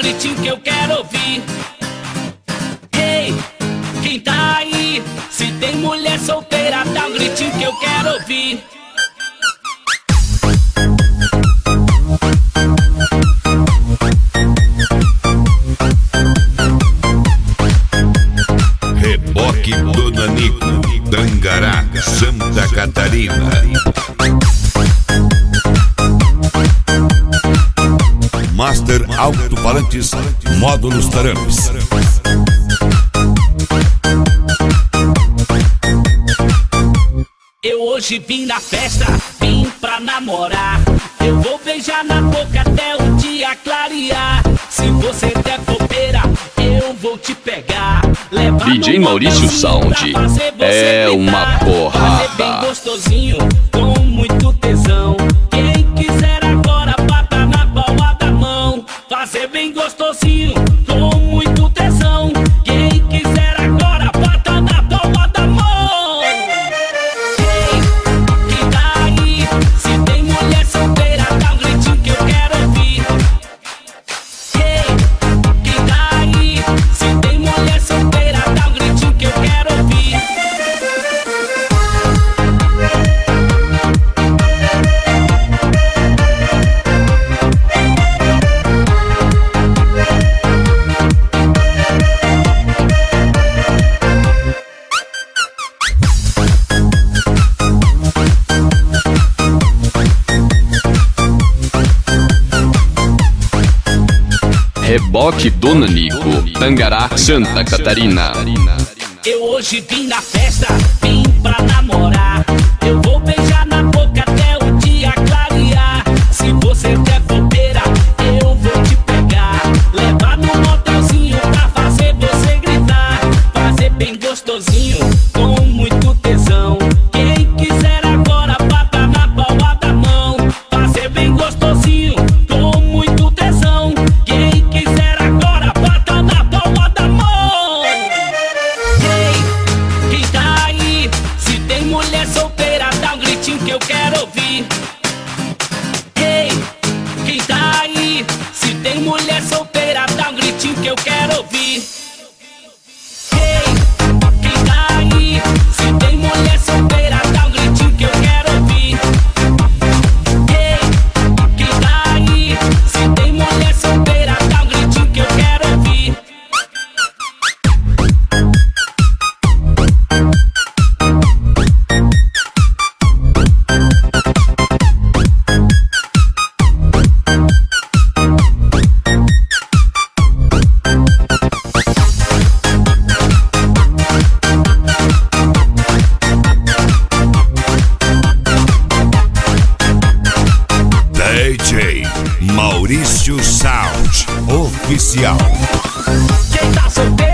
gritinho que eu quero ouvir. Ei, quem tá aí? Se tem mulher solteira, dá um gritinho que eu quero ouvir. Reboque do Nanico, Tangará, Santa Catarina. Master Alto-Falantes, Módulos Tarampes. Eu hoje vim na festa, vim pra namorar. Eu vou beijar na boca até o dia clarear. Se você der bobeira, eu vou te pegar. DJ Maurício Sound é uma porrada. Fazer bem gostosinho, com muito tesão. Quem quiser agora, bata na palma da mão. Fazer bem gostosinho, com muito tesão. Quem quiser agora, bata na palma da mão. Quem tá aí? Se tem mulher solteira, dá um gritinho que eu quero ouvir. Quem tá aí? Se tem mulher solteira, dá um gritinho que eu quero ouvir. Reboque do Nanico, Tangará, Santa Catarina. Eu hoje vim na festa, vim pra namorar. Eu vou beijar na boca até o dia clarear. Se você der bobeira, eu vou te pegar. Levar no motelzinho pra fazer você gritar. Fazer bem gostosinho, com muito tesão. Quem quiser agora, bata na palma da mão. Fazer bem gostosinho, com muito tesão. Quem quiser agora, bata na palma da mão. Quem tá aí? Se tem mulher solteira, dá um gritinho que eu quero ouvir. Ei, quem tá aí? Se tem mulher solteira, dá um gritinho que eu quero ouvir. Ei, quem tá aí? Se tem mulher solteira, dá um gritinho que eu quero ouvir. Ei, quem tá aí? Se tem mulher solteira, dá um gritinho que eu quero ouvir. DJ Maurício Sound Oficial. Quem tá solteiro?